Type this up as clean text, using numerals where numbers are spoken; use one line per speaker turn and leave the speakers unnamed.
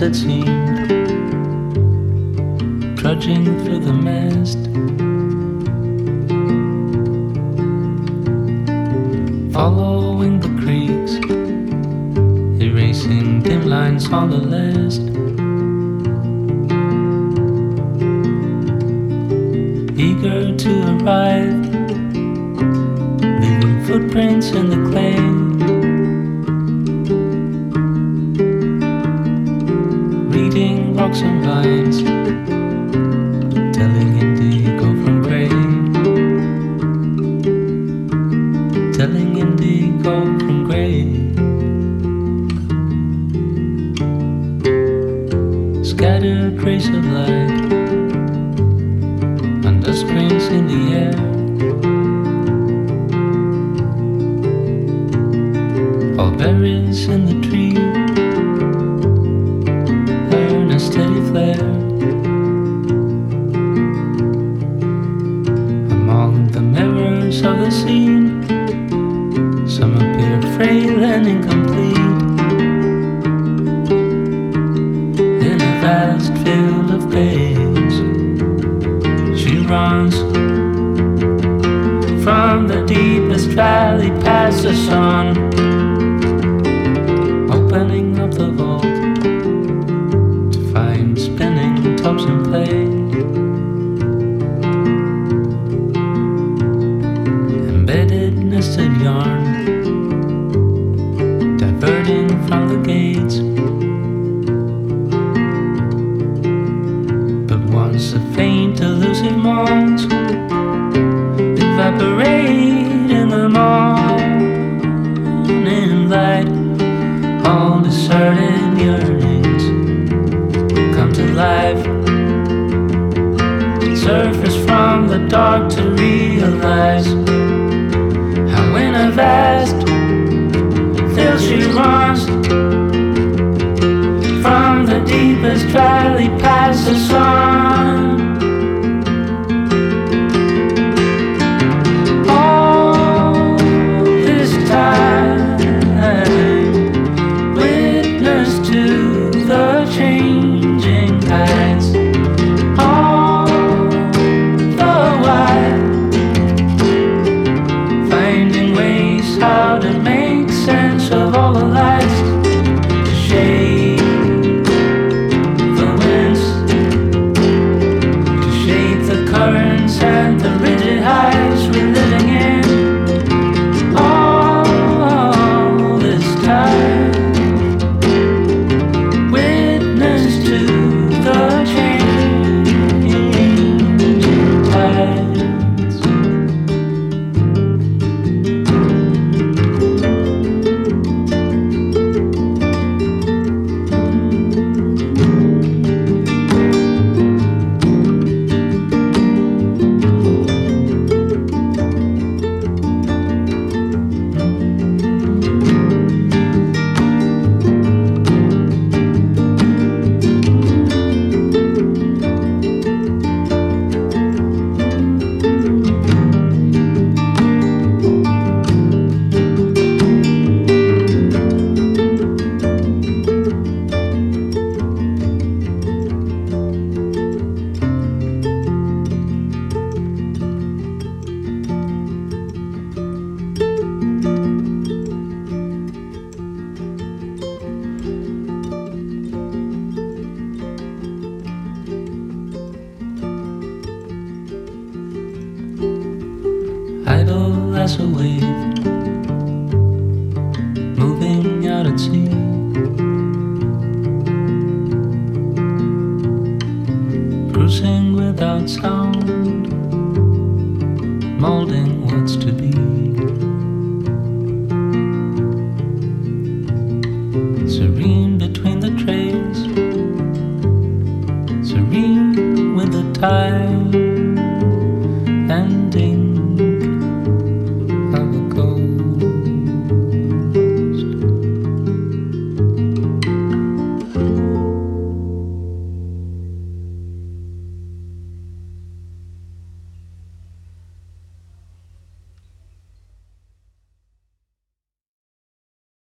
as it seemed, trudging through the mist, following the creeks, erasing dim lines on the list. Eager to arrive, leaving footprints in the clay. Reading rocks and vines, telling indigo from gray, telling indigo from gray. Scattered rays of light, under screens in the air. All berries in the tree burn a steady flare. Among the mirrors of the scene, some appear frail and incomplete. In a vast field of bays, she runs from the deepest valley past the sun, opening up the vault to find spinning tops in play. Embedded nested yarn, diverting from the gates. But once the faint elusive moans evaporate in the morning light, all deserted yearnings come to life, surface from the dark to realize how in a vast field she runs from the deepest valley past the sun. All this time, witness to the changing tides. All the while, finding ways how to make sense of all the lights, to shade the winds, to shape the currents and the rigid heights we're living in. All this time, witness to the changing tides. Idle as a wave, moving out at sea. Cruising without sound, molding what's to be.